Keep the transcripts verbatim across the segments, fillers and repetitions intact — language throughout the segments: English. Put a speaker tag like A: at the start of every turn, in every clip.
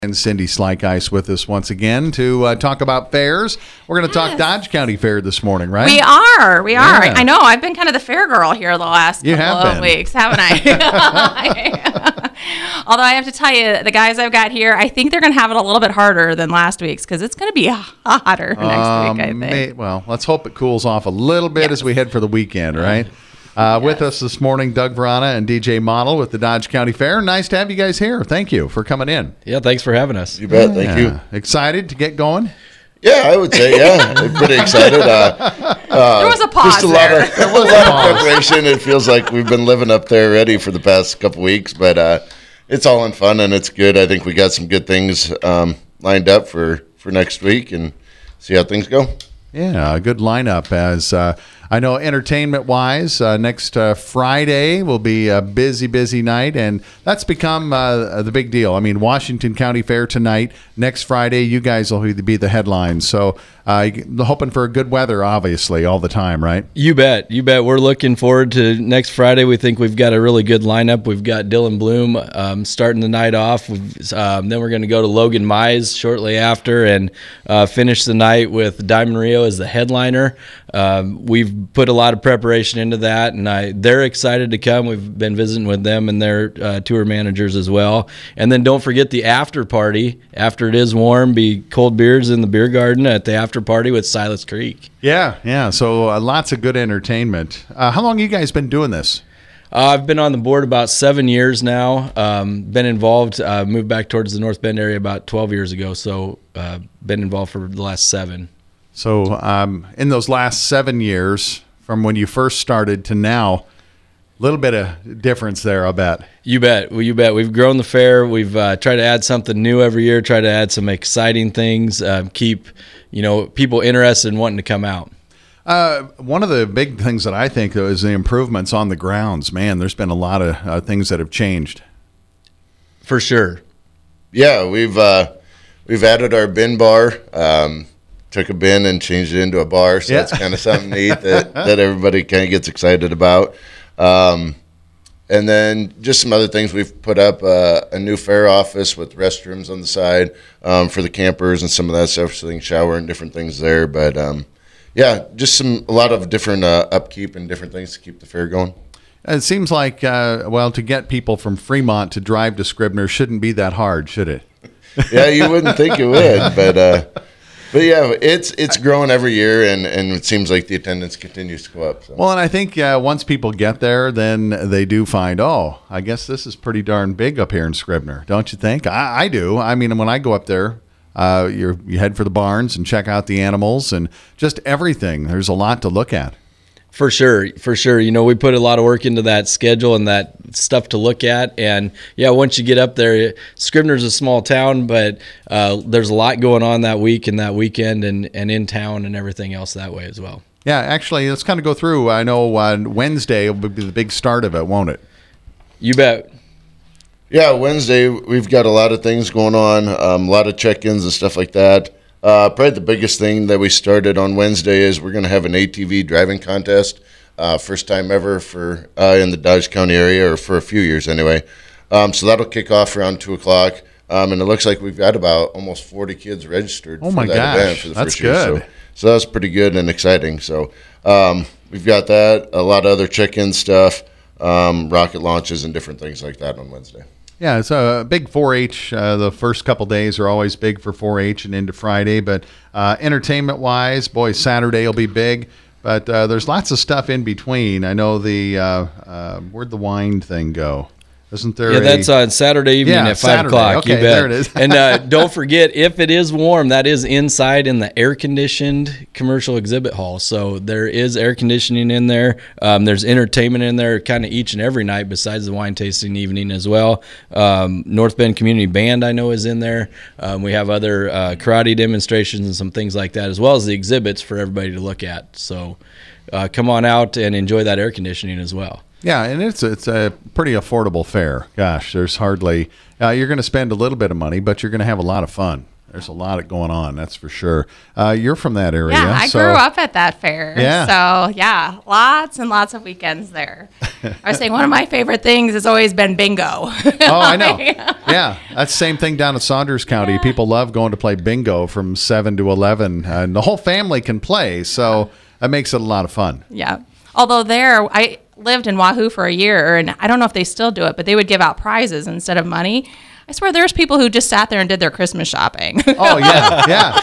A: And Cindy Slykice with us once again to uh, talk about fairs. We're going to yes. talk Dodge County Fair this morning, right?
B: We are. We are.
A: Yeah.
B: I know. I've been kind of the fair girl here the last
A: you
B: couple
A: have
B: of
A: been.
B: weeks, haven't I? Although I have to tell you, the guys I've got here, I think they're going to have it a little bit harder than last week's because it's going to be hotter next
A: um,
B: week, I think.
A: May, well, let's hope it cools off a little bit
B: yes.
A: as we head for the weekend, right? Uh,
B: yes.
A: With us this morning, Doug Verana and D J Model with the Dodge County Fair. Nice to have you guys here. Thank you for coming in.
C: Yeah, thanks for having us.
D: You bet. Thank
A: yeah.
D: you.
A: Excited to get going?
D: Yeah, I would say, yeah. I'm pretty excited. Uh, uh,
B: there was a pause
D: Just a
B: there.
D: lot of, there was a lot of preparation. It feels like we've been living up there already for the past couple weeks, but uh, it's all in fun and it's good. I think we got some good things um, lined up for, for next week and see how things go.
A: Yeah, a good lineup. As uh, I know, entertainment-wise, uh, next uh, Friday will be a busy, busy night, and that's become uh, the big deal. I mean, Washington County Fair tonight. Next Friday, you guys will be the headlines. So, uh, hoping for good weather, obviously, all the time, right?
C: You bet. You bet. We're looking forward to next Friday. We think we've got a really good lineup. We've got Dylan Bloom um, starting the night off. Um, then we're going to go to Logan Mize shortly after and uh, finish the night with Diamond Rio as the headliner. Um, we've put a lot of preparation into that, and I, they're excited to come. We've been visiting with them and their uh, tour managers as well. And then don't forget the after party. After it is warm, be cold beers in the beer garden at the after party with Silas Creek.
A: Yeah, yeah. So uh, lots of good entertainment. Uh, how long have you guys been doing this?
C: Uh, I've been on the board about seven years now. Um, been involved, uh, moved back towards the North Bend area about twelve years ago, so uh, been involved for the last seven.
A: So um, in those last seven years, from when you first started to now, a little bit of difference there, I bet.
C: You bet. Well, you bet. We've grown the fair. We've uh, tried to add something new every year, try to add some exciting things, uh, keep you know people interested in wanting to come out.
A: Uh, one of the big things that I think, though, is the improvements on the grounds. Man, there's been a lot of uh, things that have changed.
C: For sure.
D: Yeah, we've uh, we've added our bin bar. Um, took a bin and changed it into a bar, so
A: yeah.
D: that's kind of something neat that, that everybody kind of gets excited about. Um, and then just some other things. We've put up uh, a new fair office with restrooms on the side um, for the campers and some of that stuff, so they can shower and different things there. But um, yeah, just some a lot of different uh, upkeep and different things to keep the fair going.
A: It seems like, uh, well, to get people from Fremont to drive to Scribner shouldn't be that hard, should it?
D: Yeah, you wouldn't think it would, but uh, but yeah, it's it's growing every year, and, and it seems like the attendance continues to go up. So.
A: Well, and I think uh, once people get there, then they do find, oh, I guess this is pretty darn big up here in Scribner, don't you think? I, I do. I mean, when I go up there, uh, you're, you head for the barns and check out the animals and just everything. There's a lot to look at.
C: For sure, for sure. You know, we put a lot of work into that schedule and that stuff to look at. And, yeah, once you get up there, Scribner's a small town, but uh, there's a lot going on that week and that weekend and, and in town and everything else that way as well.
A: Yeah, actually, let's kind of go through. I know uh, Wednesday will be the big start of it, won't it?
C: You bet.
D: Yeah, Wednesday, we've got a lot of things going on, um, a lot of check-ins and stuff like that. Uh, probably the biggest thing that we started on Wednesday is we're going to have an A T V driving contest, uh, first time ever for uh, in the Dodge County area, or for a few years anyway. Um, so that'll kick off around two o'clock, um, and it looks like we've got about almost forty kids registered
A: oh
D: for
A: my
D: that
A: gosh,
D: event for the
A: that's
D: first year.
A: good.
D: So, so that was pretty good and exciting. So um, we've got that, a lot of other check-in stuff, um, rocket launches and different things like that on Wednesday.
A: Yeah, it's a big four H. Uh, the first couple days are always big for four H and into Friday. But uh, entertainment-wise, boy, Saturday will be big. But uh, there's lots of stuff in between. I know the uh, uh, where'd the wine thing go? Isn't there?
C: Yeah,
A: a,
C: that's on Saturday evening
A: yeah,
C: at five
A: Saturday.
C: o'clock.
A: Okay,
C: you bet.
A: there it is.
C: And uh, don't forget, if it is warm, that is inside in the air-conditioned commercial exhibit hall. So there is air conditioning in there. Um, there's entertainment in there kind of each and every night besides the wine tasting evening as well. Um, North Bend Community Band, I know, is in there. Um, we have other uh, karate demonstrations and some things like that, as well as the exhibits for everybody to look at. So uh, come on out and enjoy that air conditioning as well.
A: Yeah, and it's it's a pretty affordable fare. Gosh, there's hardly uh, you're going to spend a little bit of money, but you're going to have a lot of fun. There's a lot going on, that's for sure. Uh, you're from that area.
B: Yeah, I
A: so,
B: grew up at that fair.
A: Yeah.
B: So, yeah, lots and lots of weekends there. I was saying one of my favorite things has always been bingo.
A: Oh, I know. Yeah, that's the same thing down in Saunders County.
B: Yeah.
A: People love going to play bingo from seven to eleven, and the whole family can play, so that makes it a lot of fun.
B: Yeah. Although there, I lived in Wahoo for a year, and I don't know if they still do it, but they would give out prizes instead of money. I swear there's people who just sat there and did their Christmas shopping.
A: Oh, yeah, yeah.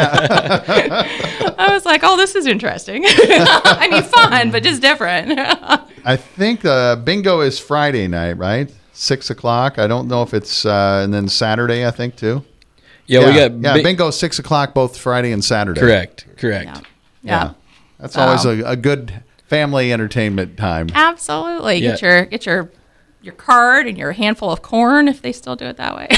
B: I was like, oh, this is interesting. I mean, fun, but just different.
A: I think uh, bingo is Friday night, right? Six o'clock. I don't know if it's, uh, and then Saturday, I think, too.
C: Yeah, we got
A: yeah,
C: bi-
A: bingo six o'clock both Friday and Saturday.
C: Correct, correct.
B: Yeah.
A: Yeah.
B: Yeah.
A: That's
B: So-
A: always a, a good family entertainment time.
B: Absolutely. Get
C: Yeah.
B: your get your your card and your handful of corn if they still do it that way.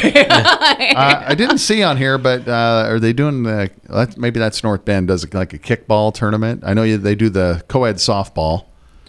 A: uh, I didn't see on here, but uh, are they doing the? that's- Maybe that's North Bend does like a kickball tournament. I know you, they do the co-ed softball,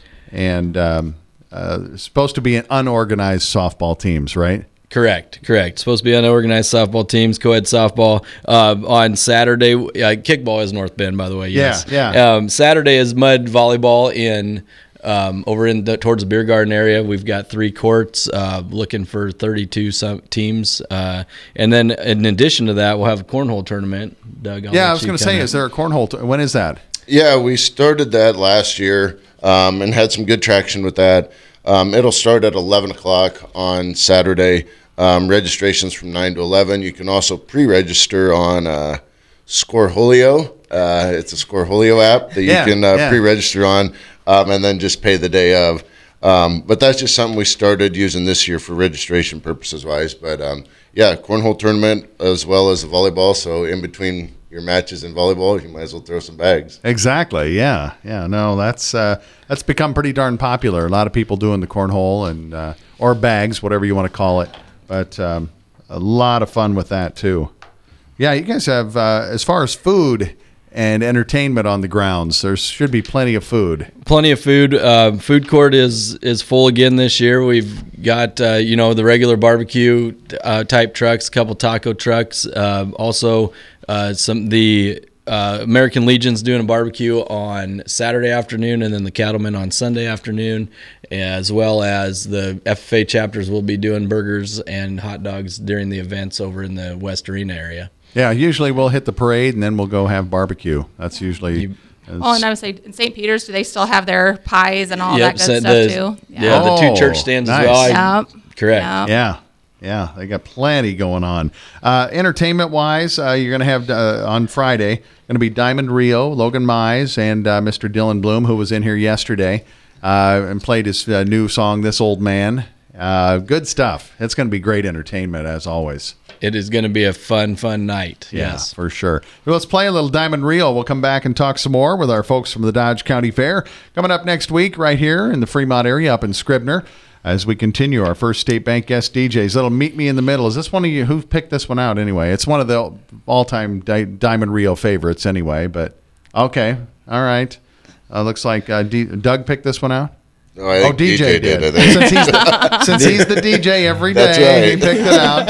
A: and um, uh, it's supposed to be an unorganized softball teams, right?
C: Correct, correct. Supposed to be unorganized softball teams, co-ed softball. Uh, on Saturday, uh, kickball is North Bend, by the way. Yes.
A: Yeah, yeah.
C: Um, Saturday is mud volleyball in um, over in the, towards the beer garden area. We've got three courts, uh, looking for thirty-two some teams, uh, and then in addition to that, we'll have a cornhole tournament. Doug, I'll
A: Yeah,
C: let
A: I was
C: you
A: going to say,
C: kinda-
A: is there a cornhole? T- when is that?
D: Yeah, we started that last year um, and had some good traction with that. Um, it'll start at eleven o'clock on Saturday. Um, registrations from nine to eleven. You can also pre-register on uh, Scoreholio. Uh, it's a Scoreholio app that you
A: Yeah,
D: can uh,
A: yeah.
D: pre-register on um, and then just pay the day of. Um, but that's just something we started using this year for registration purposes wise. But um, yeah, cornhole tournament as well as the volleyball. So in between your matches in volleyball, you might as well throw some bags.
A: Exactly. Yeah. Yeah. No, that's uh, that's become pretty darn popular. A lot of people doing the cornhole and uh, or bags, whatever you want to call it. But um, a lot of fun with that too. Yeah, you guys have uh, as far as food and entertainment on the grounds, there should be plenty of food.
C: Plenty of food. Uh, food court is is full again this year. We've got uh, you know the regular barbecue uh, type trucks, a couple taco trucks. Uh, also, uh, some the uh, American Legion's doing a barbecue on Saturday afternoon, and then the Cattlemen on Sunday afternoon, as well as the F F A chapters will be doing burgers and hot dogs during the events over in the West Arena area.
A: Yeah, usually we'll hit the parade and then we'll go have barbecue. That's usually.
C: You-
B: Oh, and I would say in Saint Peter's, do they still have their pies and all
C: Yep,
B: that good
C: so
B: stuff
C: the-
B: too?
C: Yeah, the
A: Oh,
C: two church stands
A: nice.
C: as well. I-
B: Yep.
C: Correct.
B: Yep.
A: Yeah, yeah, they got plenty going on. Uh, entertainment wise, uh, you're going to have uh, on Friday going to be Diamond Rio, Logan Mize, and uh, Mister Dylan Bloom, who was in here yesterday uh, and played his uh, new song, "This Old Man." Uh, good stuff. It's going to be great entertainment as always.
C: It is going to be a fun, fun night.
A: Yeah,
C: Yes.
A: for sure. Well, let's play a little Diamond Reel. We'll come back and talk some more with our folks from the Dodge County Fair. Coming up next week right here in the Fremont area up in Scribner as we continue our first State Bank guest D Js. That'll meet me in the middle. Is this one of you? Who picked this one out anyway? It's one of the all-time di- Diamond Reel favorites anyway, but okay. All right. Uh, looks like uh, D- Doug picked this one out.
D: No, I
A: Oh,
D: think
A: D J, did.
D: I think.
A: Since he's the, since he's the D J every day,
D: That's right.
A: he picked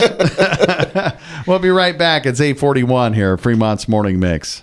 A: it out. We'll be right back. It's eight forty-one here at Fremont's Morning Mix.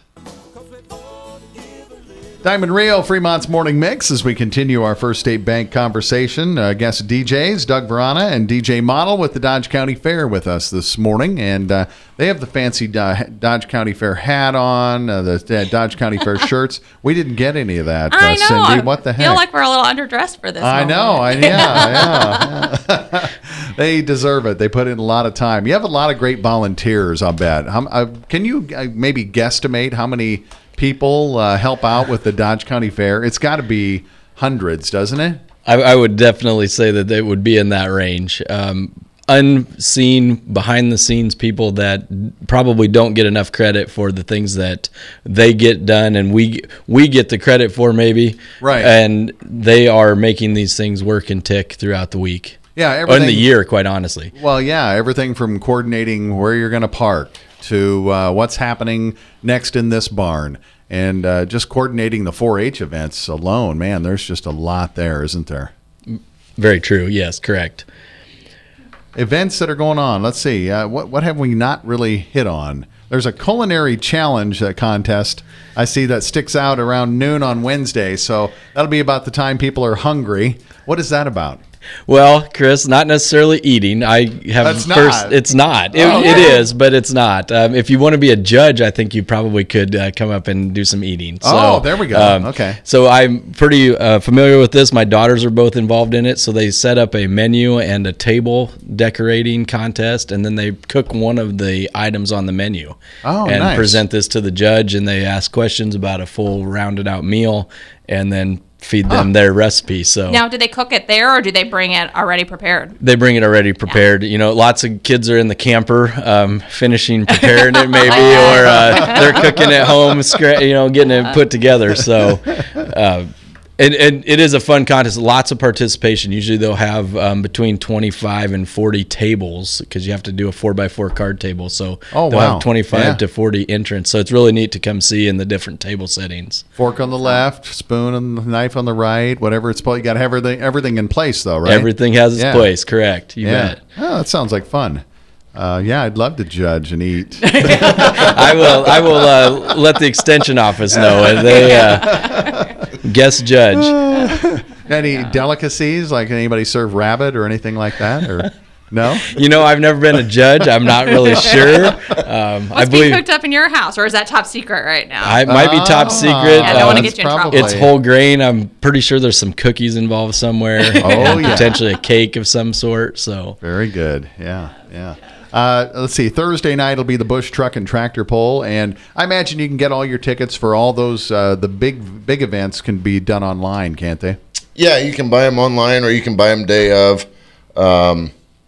A: Diamond Rio, Fremont's Morning Mix, as we continue our First State Bank conversation. Uh, guest D Js, Doug Verana and D J Model with the Dodge County Fair with us this morning. And uh, they have the fancy Do- Dodge County Fair hat on, uh, the uh, Dodge County Fair shirts. We didn't get any of that,
B: I
A: uh,
B: know.
A: Cindy. What the
B: I
A: heck?
B: feel like we're a little underdressed for this.
A: I
B: moment.
A: know. I, yeah, yeah. They deserve it. They put in a lot of time. You have a lot of great volunteers, I'll bet. How, uh, can you uh, maybe guesstimate how many people uh, help out with the Dodge County Fair? It's got to be hundreds, doesn't it?
C: I, I would definitely say that they would be in that range. Um, unseen, behind-the-scenes people that probably don't get enough credit for the things that they get done, and we we get the credit for maybe.
A: Right.
C: And they are making these things work and tick throughout the week.
A: Yeah,
C: Or in
A: everything.
C: the year, quite honestly.
A: Well, yeah, everything from coordinating where you're going to park to uh, what's happening next in this barn, and uh, just coordinating the four H events alone. Man, there's just a lot there, isn't there?
C: Very true. Yes, correct.
A: events that are going on. Let's see. Uh, what what have we not really hit on? There's a culinary challenge uh, contest I see that sticks out around noon on Wednesday. So that'll be about the time people are hungry. What is that about?
C: Well, Chris, not necessarily eating. I have
A: That's
C: first.
A: not.
C: It's not. It,
A: Oh.
C: it is, but it's not. Um, if you want to be a judge, I think you probably could uh, come up and do some eating. So,
A: Oh, there we go. Okay.
C: So I'm pretty uh, familiar with this. My daughters are both involved in it. So they set up a menu and a table decorating contest, and then they cook one of the items on the menu
A: Oh,
C: and
A: nice.
C: present this to the judge, and they ask questions about a full rounded out meal, and then feed them their recipe. So
B: Now, do they cook it there, or do they bring it already prepared?
C: they bring it already prepared. You know, lots of kids are in the camper, um, finishing preparing it maybe, or uh, they're cooking at home, scra- you know, getting it put together. So, uh, and, and it is a fun contest. Lots of participation. Usually they'll have um, between twenty-five and forty tables, because you have to do a four by four card table. So
A: Oh,
C: they'll
A: wow.
C: have twenty-five
A: Yeah.
C: to forty entrants. So it's really neat to come see in the different table settings.
A: Fork on the left, spoon and the knife on the right, whatever it's called. You got to have everything, everything in place, though, right?
C: Everything has its
A: Yeah.
C: place. Correct. You
A: Yeah.
C: bet.
A: Oh, that sounds like fun. Uh, yeah, I'd love to judge and eat.
C: I will. I will uh, let the extension office know, and they uh, guest judge.
A: Any delicacies, like anybody serve rabbit or anything like that, or no?
C: You know, I've never been a judge. I'm not really sure. Um, I
B: What's being
C: believe
B: cooked up in your house, or is that top secret right now?
C: I it might be top
A: Ah,
C: secret.
B: Yeah, I don't wanna
C: Um,
B: get you in trouble.
A: probably-
C: It's whole grain. I'm pretty sure there's some cookies involved somewhere.
A: Oh,
C: and
A: yeah.
C: potentially a cake of some sort. So
A: Very good. Yeah, yeah. Uh, let's see. Thursday night will be the Bush Truck and Tractor Pull, and I imagine you can get all your tickets for all those. Uh, the big big events can be done online, can't they?
D: Yeah, you can buy them online or you can buy them day of. Um,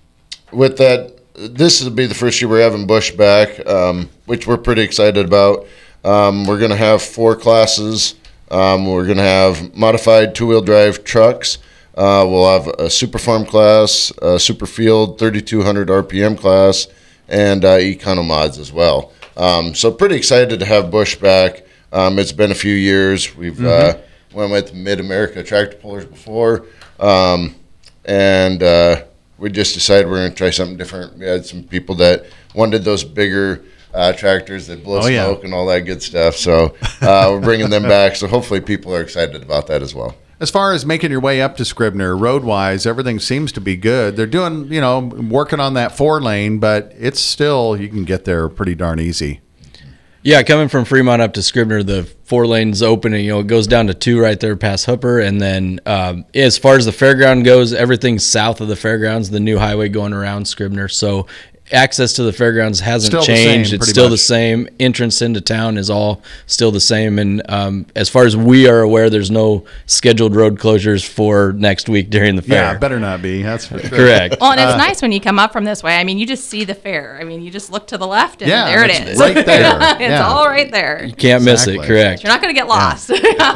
D: with that, this will be the first year we're having Bush back, um, which we're pretty excited about. Um, we're going to have four classes. Um, we're going to have modified two-wheel drive trucks. Uh, we'll have a super farm class, a super field thirty-two hundred R P M class, and uh, econo mods as well. Um, so pretty excited to have Bush back. Um, it's been a few years. We've uh, went with Mid America tractor pullers before, um, and uh, we just decided we're going to try something different. We had some people that wanted those bigger uh, tractors that blow
A: Oh, yeah.
D: smoke and all that good stuff. So uh, we're bringing them back. So hopefully people are excited about that as well.
A: As far as making your way up to Scribner, road-wise, everything seems to be good. They're doing, you know, working on that four lane, but it's still, you can get there pretty darn easy.
C: yeah, coming from Fremont up to Scribner, the four lanes open, and you know it goes down to two right there past Hooper, and then um, as far as the fairground goes, everything's south of the fairgrounds. The new highway going around Scribner, so access to the fairgrounds hasn't
A: Still the
C: changed.
A: same,
C: It's
A: pretty
C: still
A: much.
C: the same. Entrance into town is all still the same, and um, as far as we are aware, there's no scheduled road closures for next week during the fair.
A: Yeah, better not be. That's for sure.
C: Correct.
B: Well, and it's nice when you come up from this way. I mean, you just see the fair. I mean, you just look to the left, and
A: Yeah,
B: there it
A: that's
B: is.
A: right there.
B: it's
A: Yeah.
B: all right there.
C: Can't miss it.
A: Exactly.
C: Correct.
B: You're not going to get lost.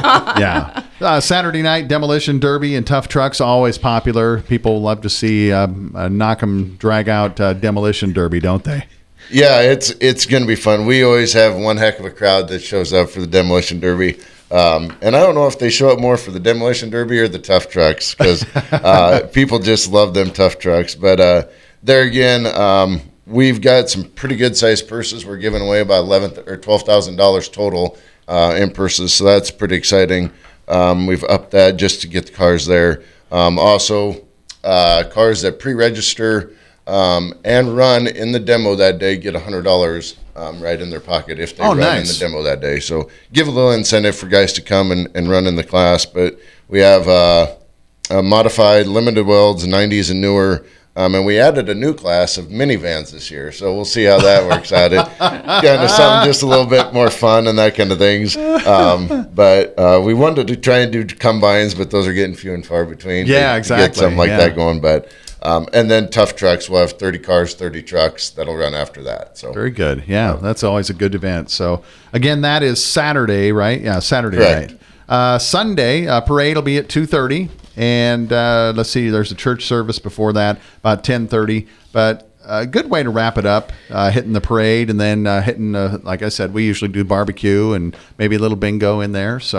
A: Yeah. Uh, Saturday night demolition derby and tough trucks always popular. People love to see um, uh, knock 'em drag out uh, demolition derby, don't they?
D: Yeah, it's it's going to be fun. We always have one heck of a crowd that shows up for the demolition derby, um, and I don't know if they show up more for the demolition derby or the tough trucks, because uh, people just love them tough trucks. But uh, there again, um, we've got some pretty good sized purses. We're giving away about eleven or twelve thousand dollars total uh, in purses, so that's pretty exciting. Um, we've upped that just to get the cars there. Um, also, uh, cars that pre-register. Um, and run in the demo that day get one hundred dollars um, right in their pocket if they
A: Oh,
D: run
A: nice.
D: in the demo that day. So give a little incentive for guys to come and, and run in the class. But we have uh, a modified limited welds, nineties and newer, um, and we added a new class of minivans this year. So we'll see how that works out. It kind of something just a little bit more fun and that kind of things. Um, but uh, we wanted to try and do combines, but those are getting few and far between. to-
A: Yeah,
D: to
A: exactly.
D: Get something like
A: Yeah.
D: that going, but. Um, and then tough trucks, we'll have thirty cars, thirty trucks that'll run after that. So
A: Very good. Yeah, that's always a good event. So, again, that is Saturday, right? Yeah, Saturday
D: Correct.
A: night. Uh, Sunday, uh, parade will be at two thirty. And uh, let's see, there's a church service before that, about ten thirty. But a good way to wrap it up, uh, hitting the parade and then uh, hitting, uh, like I said, we usually do barbecue and maybe a little bingo in there. So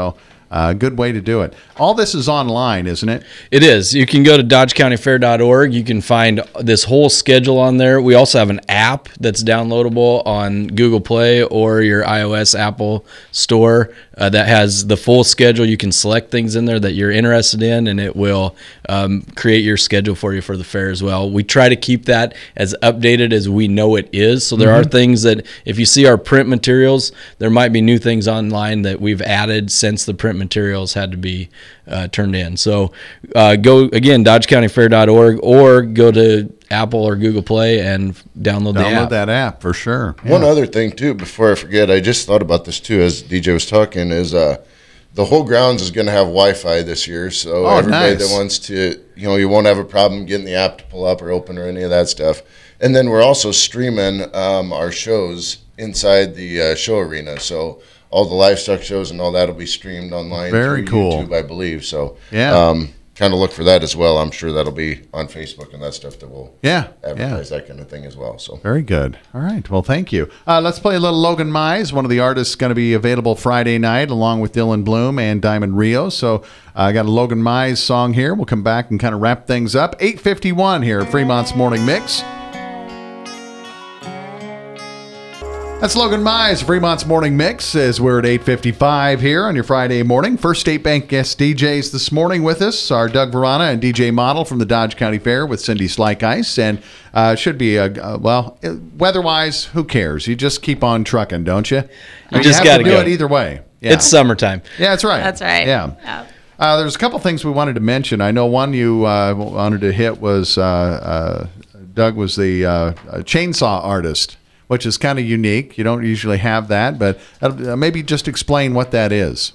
A: uh, good way to do it. All this is online, isn't it?
C: It is. You can go to dodge county fair dot org. You can find this whole schedule on there. We also have an app that's downloadable on Google Play or your iOS Apple store uh, that has the full schedule. You can select things in there that you're interested in, and it will um, create your schedule for you for the fair as well. We try to keep that as updated as we know it is. So there mm-hmm. are things that if you see our print materials, there might be new things online that we've added since the print materials had to be uh, turned in. So uh, go, again, dodge county fair dot org or go to Apple or Google Play and download, download the app.
A: Download that app for sure.
D: Yeah. One other thing, too, before I forget, I just thought about this, too, as D J was talking, is uh, the whole grounds is going to have Wi-Fi this year. So
A: oh,
D: everybody
A: nice.
D: that wants to, you know, you won't have a problem getting the app to pull up or open or any of that stuff. And then we're also streaming um, our shows inside the uh, show arena. So all the livestock shows and all that will be streamed online.
A: Very
D: through
A: cool.
D: YouTube, I believe. So
A: yeah.
D: Um, kind of look for that as well. I'm sure that'll be on Facebook and that stuff that will
A: yeah,
D: advertise
A: yeah.
D: that kind of thing as well. So
A: very good. All right. Well, thank you. Uh, let's play a little Logan Mize. One of the artists going to be available Friday night along with Dylan Bloom and Diamond Rio. So uh, I got a Logan Mize song here. We'll come back and kind of wrap things up. eight fifty-one here at Fremont's Morning Mix. That's Logan Mize, Fremont's Morning Mix, as we're at eight fifty-five here on your Friday morning. First State Bank guest D Js this morning with us are Doug Verana and D J Model from the Dodge County Fair with Cindy Slykice. And uh, should be, a, uh, well, weather-wise, who cares? You just keep on trucking, don't you? I mean,
C: you just
A: got to
C: do
A: it either way. Yeah.
C: It's summertime.
A: Yeah, that's right.
B: That's right.
A: Yeah.
B: yeah.
A: Uh, there's a couple things we wanted to mention. I know one you uh, wanted to hit was uh, uh, Doug was the uh, chainsaw artist, which is kind of unique. You don't usually have that, but uh, maybe just explain what that is.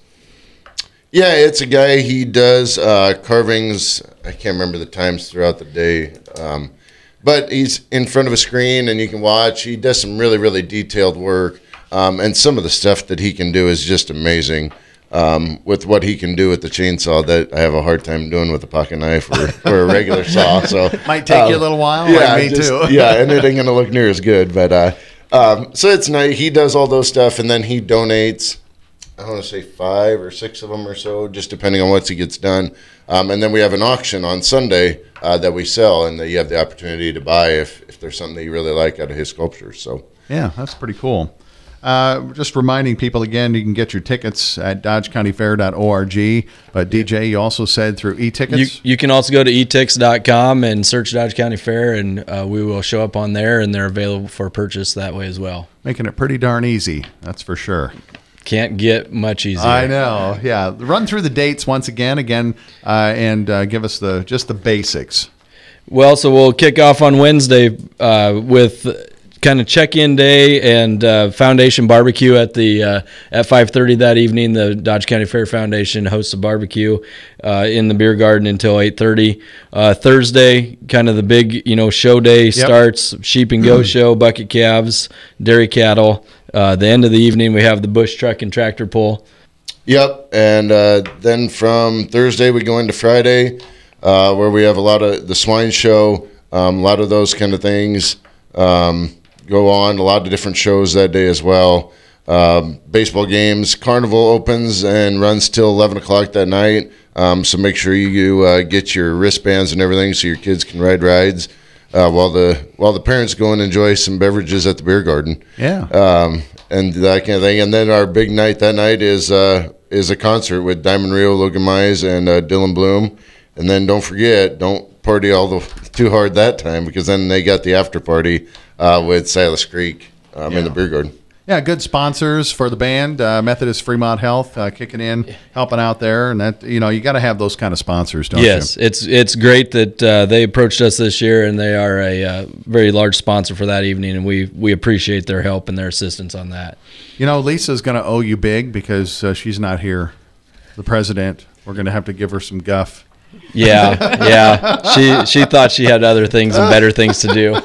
D: Yeah, it's a guy, he does uh, carvings, I can't remember the times throughout the day, um, but he's in front of a screen and you can watch. He does some really, really detailed work, um, and some of the stuff that he can do is just amazing. Um, with what he can do with the chainsaw that I have a hard time doing with a pocket knife or, or a regular saw. So
A: might take
D: um,
A: you a little while.
D: Yeah,
A: like me
D: just,
A: too.
D: yeah, and it ain't gonna look near as good. But uh, um, so it's nice. He does all those stuff, and then he donates. I want to say five or six of them or so, just depending on what he gets done. Um, and then we have an auction on Sunday uh, that we sell, and that you have the opportunity to buy if if there's something that you really like out of his sculptures. So
A: yeah, that's pretty cool. Uh, just reminding people again, you can get your tickets at dodge county fair dot org. But D J, you also said through e-tickets.
C: You, you can also go to e tix dot com and search Dodge County Fair, and uh, we will show up on there, and they're available for purchase that way as well.
A: Making it pretty darn easy, that's for sure.
C: Can't get much easier.
A: I know. Yeah, run through the dates once again, again, uh, and uh, give us the just the basics.
C: Well, so we'll kick off on Wednesday uh, with kind of check-in day and uh, foundation barbecue at the uh, at five thirty that evening. The Dodge County Fair Foundation hosts a barbecue uh, in the beer garden until eight thirty. Uh, Thursday, kind of the big you know show day starts. Yep. Sheep and Go show, bucket calves, dairy cattle. Uh, the end of the evening, we have the bush truck and tractor pull.
D: Yep, and uh, then from Thursday we go into Friday, uh, where we have a lot of the swine show, um, a lot of those kind of things. Um, go on, a lot of different shows that day as well. Um, baseball games, Carnival opens and runs till eleven o'clock that night, um, so make sure you uh, get your wristbands and everything so your kids can ride rides uh, while the while the parents go and enjoy some beverages at the beer garden.
A: Yeah.
D: Um, and that kind of thing. And then our big night that night is uh, is a concert with Diamond Rio, Logan Mize, and uh, Dylan Bloom. And then don't forget, don't party all the too hard that time, because then they got the after party uh, with Silas Creek um,
A: yeah.
D: in the beer garden.
A: Yeah, good sponsors for the band. Uh, Methodist Fremont Health uh, kicking in, helping out there, and that you know you got to have those kind of sponsors, don't
C: yes,
A: you?
C: Yes, it's it's great that uh, they approached us this year, and they are a uh, very large sponsor for that evening, and we we appreciate their help and their assistance on that.
A: You know, Lisa's going to owe you big because uh, she's not here. The president, we're going to have to give her some guff.
C: Yeah, yeah. She she thought she had other things and better things to do.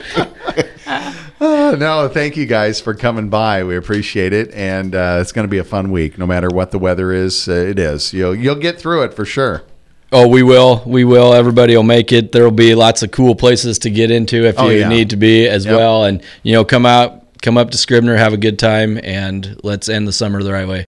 A: Uh, no, thank you guys for coming by. We appreciate it, and uh, it's going to be a fun week. No matter what the weather is, uh, it is. You'll you'll get through it for sure.
C: Oh, we will. We will. Everybody will make it. There will be lots of cool places to get into if
A: oh,
C: you
A: yeah.
C: need to be as
A: yep.
C: well. And you know, come out, come up to Scribner, have a good time, and let's end the summer the right way.